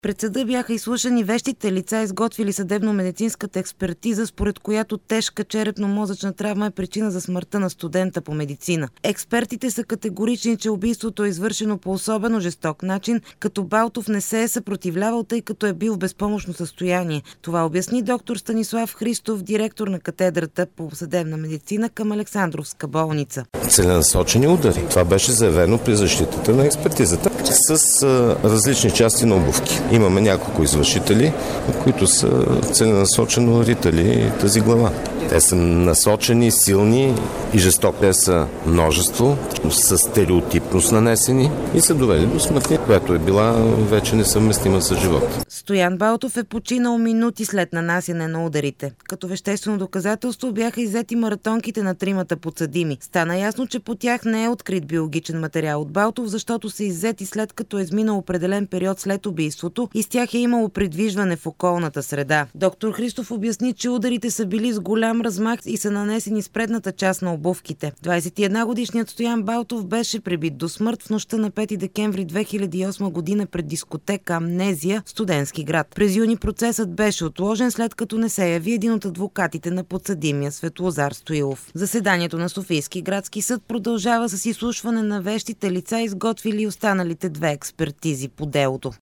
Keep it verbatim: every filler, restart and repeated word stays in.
Пред съда бяха изслушани вещите лица, изготвили съдебно-медицинската експертиза, според която тежка черепно-мозъчна травма е причина за смъртта на студента по медицина. Експертите са категорични, че убийството е извършено по особено жесток начин, като Балтов не се е съпротивлявал, тъй като е бил в безпомощно състояние. Това обясни доктор Станислав Христов, директор на катедрата по съдебна медицина към Александровска болница. Целенасочени удари. Това беше заявено при защитата на експертизата с а, различни части на обувки. Имаме няколко извършители, които са целенасочено ритали тази глава. Те са насочени, силни и жестоки. Те са множество, са стереотипност нанесени и са довели до смъртни, която е била вече несъвместима с живота. Стоян Балтов е починал минути след нанасяне на ударите. Като веществено доказателство бяха иззети маратонките на тримата подсъдими. Стана ясно, че по тях не е открит биологичен материал от Балтов, защото са иззети след като е изминал определен период след убийството и с тях е имало придвижване в околната среда. Доктор Христов обясни, че ударите са били с голям размах и са нанесени с предната част на обувките. двадесет и една годишният Стоян Балтов беше пребит до смърт в нощта на пети декември две хиляди и осма година пред дискотека Амнезия в Студентски град. През юни процесът беше отложен, след като не се яви един от адвокатите на подсъдимия Светлозар Стоилов. Заседанието на Софийски градски съд продължава с изслушване на вещите лица, изготвили останалите две експертизи по делото.